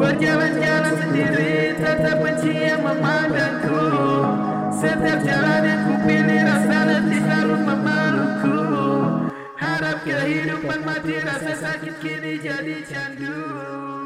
berjalan-jalan sendiri, tetap benci yang memandangku. Setiap jalan yang ku pilih, rasa letih selalu memelukku. Harap kehidupan mati, rasa sakit kini jadi candu.